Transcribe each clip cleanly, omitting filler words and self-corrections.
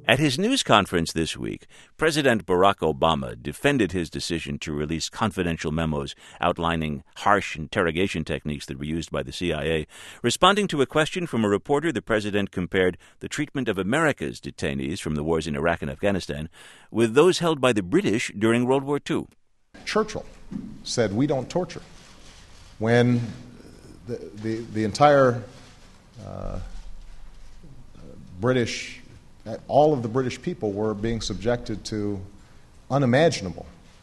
At his news conference this week, President Barack Obama defended his decision to release confidential memos outlining harsh interrogation techniques that were used by the CIA. Responding to a question from a reporter, the president compared the treatment of America's detainees from the wars in Iraq and Afghanistan with those held by the British during World War II. Churchill said, "We don't torture." When the entire British, all of the British people were being subjected to unimaginable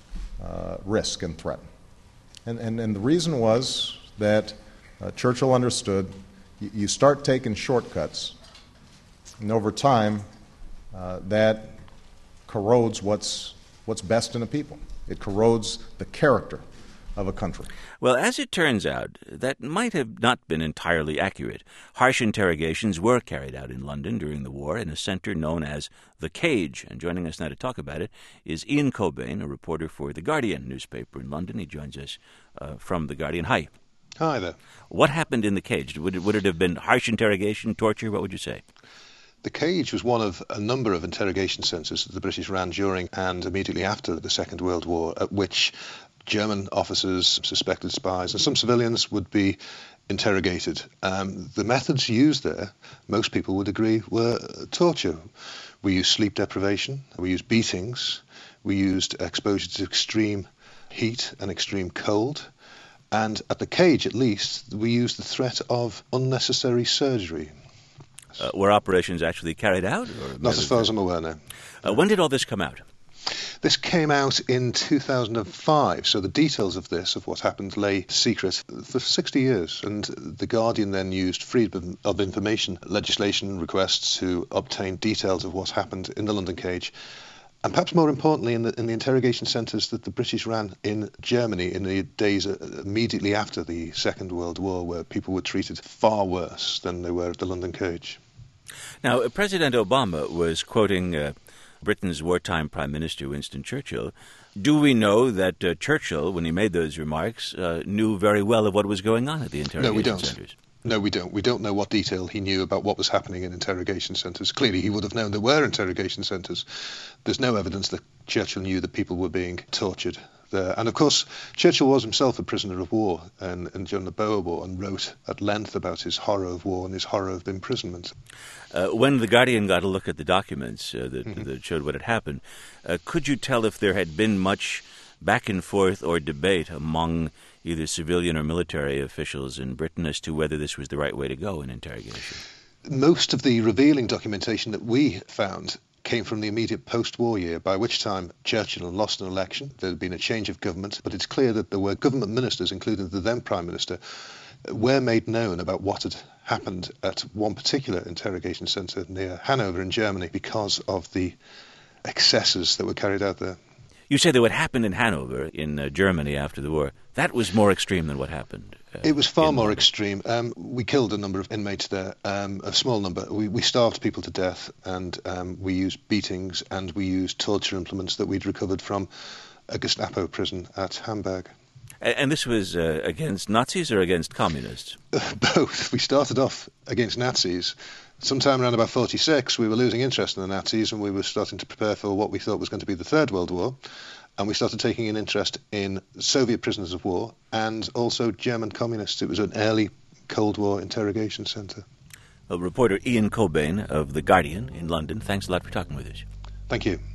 risk and threat. And the reason was that Churchill understood you start taking shortcuts, and over time that corrodes what's best in a people. It corrodes the character of a country. Well, as it turns out, that might have not been entirely accurate. Harsh interrogations were carried out in London during the war in a center known as The Cage. And joining us now to talk about it is Ian Cobain, a reporter for The Guardian newspaper in London. He joins us from The Guardian. Hi. Hi there. What happened in The Cage? Would it have been harsh interrogation, torture? What would you say? The Cage was one of a number of interrogation centres that the British ran during and immediately after the Second World War, at which German officers, suspected spies, and some civilians would be interrogated. The methods used there, most people would agree, were torture. We used sleep deprivation, we used beatings, we used exposure to extreme heat and extreme cold, and at the Cage, at least, we used the threat of unnecessary surgery. Were operations actually carried out? Or Not as far as I'm aware, no. When did all this come out? This came out in 2005, so the details of this, of what happened, lay secret for 60 years. And The Guardian then used freedom of information legislation requests to obtain details of what happened in the London Cage. And perhaps more importantly, in the interrogation centres that the British ran in Germany in the days immediately after the Second World War, where people were treated far worse than they were at the London Cage. Now, President Obama was quoting Britain's wartime Prime Minister, Winston Churchill. Do we know that Churchill, when he made those remarks, knew very well of what was going on at the interrogation centres? No, we don't. We don't know what detail he knew about what was happening in interrogation centres. Clearly, he would have known there were interrogation centres. There's no evidence that Churchill knew that people were being tortured there. And of course, Churchill was himself a prisoner of war during the Boer War, and wrote at length about his horror of war and his horror of imprisonment. When The Guardian got a look at the documents that showed what had happened, could you tell if there had been much back and forth or debate among either civilian or military officials in Britain as to whether this was the right way to go in interrogation? Most of the revealing documentation that we found came from the immediate post-war year, by which time Churchill had lost an election. There had been a change of government, but it's clear that there were government ministers, including the then Prime Minister, were made known about what had happened at one particular interrogation centre near Hanover in Germany because of the excesses that were carried out there. You say that what happened in Hanover in Germany after the war, that was more extreme than what happened. It was far more extreme. We killed a number of inmates there, a small number. We starved people to death, and we used beatings, and we used torture implements that we'd recovered from a Gestapo prison at Hamburg. And this was against Nazis or against communists? Both. We started off against Nazis. Sometime around about 1946, we were losing interest in the Nazis, and we were starting to prepare for what we thought was going to be the Third World War. And we started taking an interest in Soviet prisoners of war and also German communists. It was an early Cold War interrogation centre. Well, reporter Ian Cobain of The Guardian in London, thanks a lot for talking with us. Thank you.